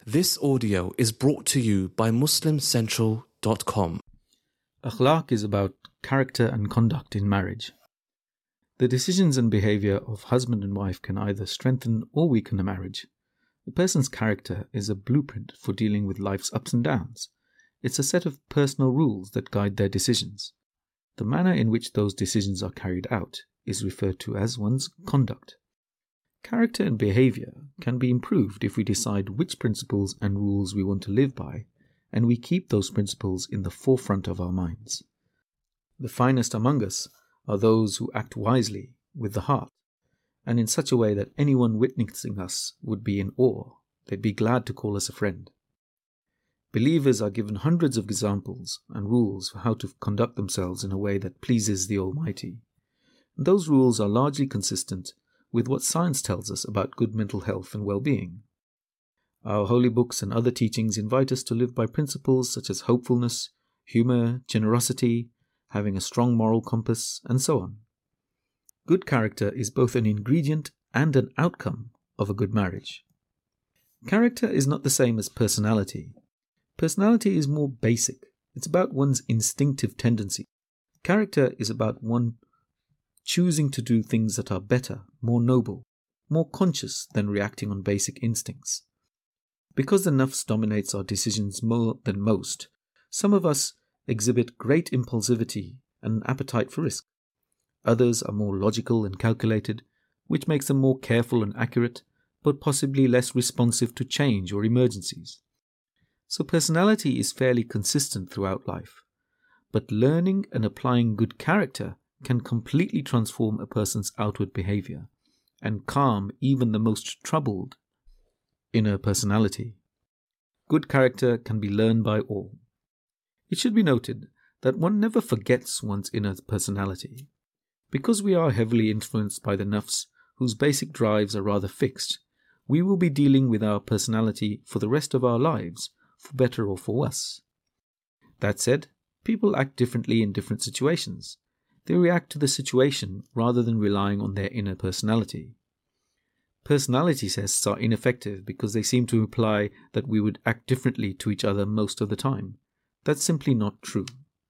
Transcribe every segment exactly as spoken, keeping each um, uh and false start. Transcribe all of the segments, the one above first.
This audio is brought to you by Muslim Central dot com. Akhlaq is about character and conduct in marriage. The decisions and behavior of husband and wife can either strengthen or weaken a marriage. A person's character is a blueprint for dealing with life's ups and downs. It's a set of personal rules that guide their decisions. The manner in which those decisions are carried out is referred to as one's conduct. Character and behavior can be improved if we decide which principles and rules we want to live by, and we keep those principles in the forefront of our minds. The finest among us are those who act wisely with the heart, and in such a way that anyone witnessing us would be in awe. They'd be glad to call us a friend. Believers are given hundreds of examples and rules for how to conduct themselves in a way that pleases the Almighty. And those rules are largely consistent with what science tells us about good mental health and well-being. Our holy books and other teachings invite us to live by principles such as hopefulness, humor, generosity, having a strong moral compass, and so on. Good character is both an ingredient and an outcome of a good marriage. Character is not the same as personality. Personality is more basic. It's about one's instinctive tendency. Character is about one choosing to do things that are better, more noble, more conscious than reacting on basic instincts. Because the nafs dominates our decisions more than most, some of us exhibit great impulsivity and an appetite for risk. Others are more logical and calculated, which makes them more careful and accurate, but possibly less responsive to change or emergencies. So personality is fairly consistent throughout life. But learning and applying good character can completely transform a person's outward behavior and calm even the most troubled inner personality. Good character can be learned by all. It should be noted that one never forgets one's inner personality. Because we are heavily influenced by the nafs, whose basic drives are rather fixed, we will be dealing with our personality for the rest of our lives, for better or for worse. That said, people act differently in different situations. They react to the situation rather than relying on their inner personality. Personality tests are ineffective because they seem to imply that we would act differently to each other most of the time. That's simply not true.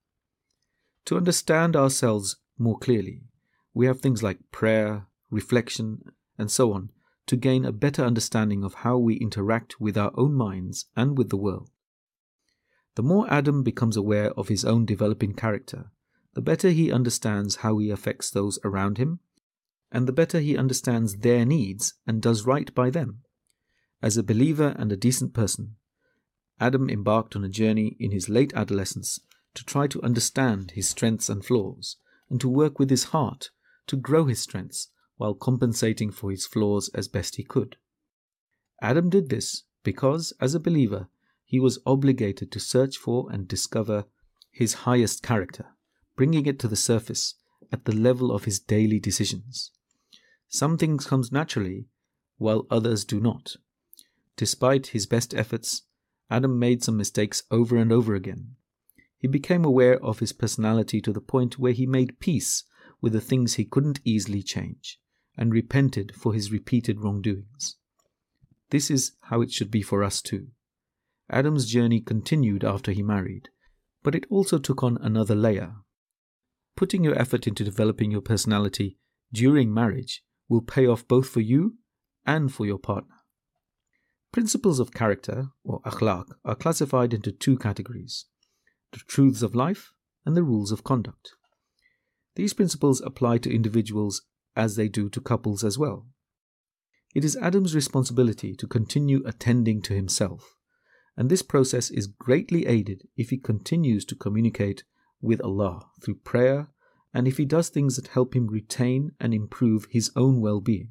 To understand ourselves more clearly, we have things like prayer, reflection, and so on to gain a better understanding of how we interact with our own minds and with the world. The more Adam becomes aware of his own developing character, the better he understands how he affects those around him, and the better he understands their needs and does right by them. As a believer and a decent person, Adam embarked on a journey in his late adolescence to try to understand his strengths and flaws, and to work with his heart to grow his strengths while compensating for his flaws as best he could. Adam did this because, as a believer, he was obligated to search for and discover his highest character, bringing it to the surface at the level of his daily decisions. Some things come naturally, while others do not. Despite his best efforts, Adam made some mistakes over and over again. He became aware of his personality to the point where he made peace with the things he couldn't easily change, and repented for his repeated wrongdoings. This is how it should be for us too. Adam's journey continued after he married, but it also took on another layer. Putting your effort into developing your personality during marriage will pay off both for you and for your partner. Principles of character, or akhlaq, are classified into two categories: the truths of life and the rules of conduct. These principles apply to individuals as they do to couples as well. It is Adam's responsibility to continue attending to himself, and this process is greatly aided if he continues to communicate with Allah through prayer, and if he does things that help him retain and improve his own well-being.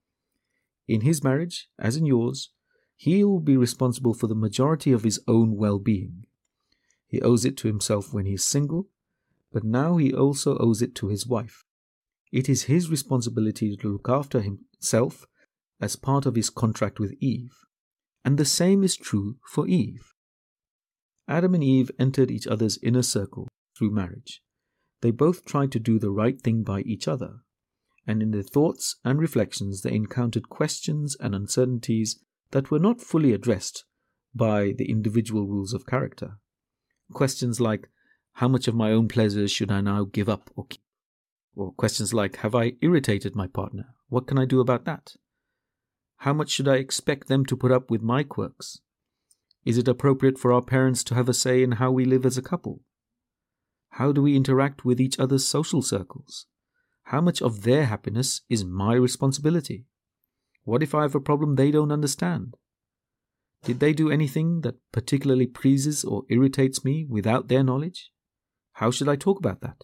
In his marriage, as in yours, he will be responsible for the majority of his own well-being. He owes it to himself when he is single, but now he also owes it to his wife. It is his responsibility to look after himself as part of his contract with Eve, and the same is true for Eve. Adam and Eve entered each other's inner circle through marriage. They both tried to do the right thing by each other, and in their thoughts and reflections they encountered questions and uncertainties that were not fully addressed, by the individual rules of character. Questions like, how much of my own pleasures should I now give up or keep? Or questions like, have I irritated my partner? What can I do about that? How much should I expect them to put up with my quirks? Is it appropriate for our parents to have a say in how we live as a couple? How do we interact with each other's social circles? How much of their happiness is my responsibility? What if I have a problem they don't understand? Did they do anything that particularly pleases or irritates me without their knowledge? How should I talk about that?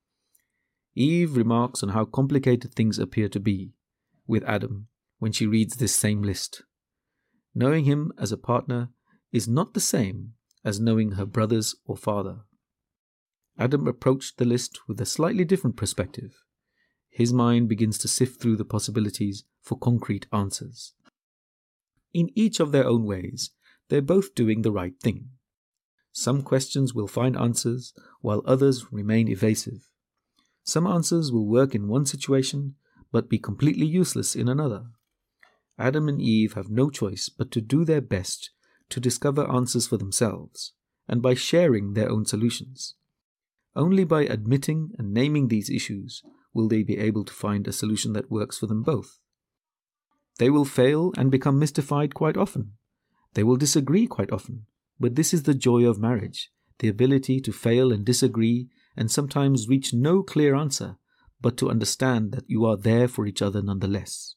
Eve remarks on how complicated things appear to be with Adam when she reads this same list. Knowing him as a partner is not the same as knowing her brothers or father. Adam approached the list with a slightly different perspective. His mind begins to sift through the possibilities for concrete answers. In each of their own ways, they're both doing the right thing. Some questions will find answers, while others remain evasive. Some answers will work in one situation, but be completely useless in another. Adam and Eve have no choice but to do their best to discover answers for themselves, and by sharing their own solutions. Only by admitting and naming these issues will they be able to find a solution that works for them both. They will fail and become mystified quite often. They will disagree quite often, but this is the joy of marriage, the ability to fail and disagree and sometimes reach no clear answer, but to understand that you are there for each other nonetheless.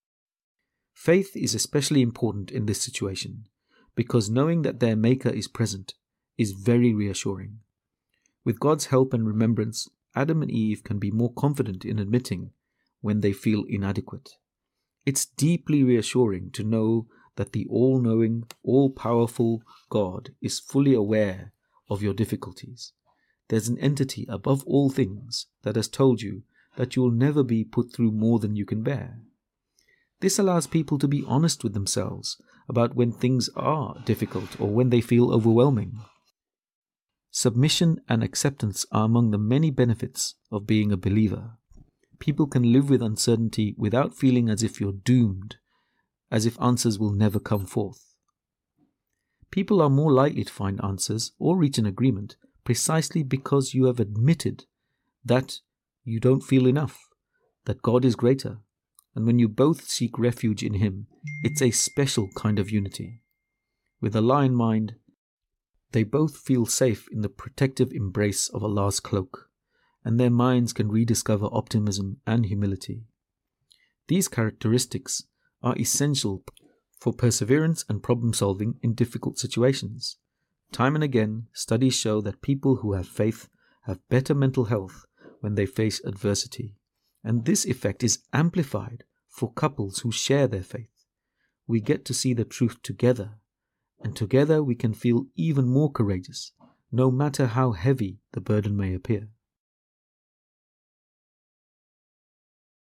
Faith is especially important in this situation, because knowing that their Maker is present is very reassuring. With God's help and remembrance, Adam and Eve can be more confident in admitting when they feel inadequate. It's deeply reassuring to know that the all-knowing, all-powerful God is fully aware of your difficulties. There's an entity above all things that has told you that you will never be put through more than you can bear. This allows people to be honest with themselves about when things are difficult or when they feel overwhelming. Submission and acceptance are among the many benefits of being a believer. People can live with uncertainty without feeling as if you're doomed, as if answers will never come forth. People are more likely to find answers or reach an agreement precisely because you have admitted that you don't feel enough, that God is greater, and when you both seek refuge in Him, it's a special kind of unity. With Allah in mind, they both feel safe in the protective embrace of Allah's cloak, and their minds can rediscover optimism and humility. These characteristics are essential for perseverance and problem solving in difficult situations. Time and again, studies show that people who have faith have better mental health when they face adversity, and this effect is amplified for couples who share their faith. We get to see the truth together, and together we can feel even more courageous, no matter how heavy the burden may appear.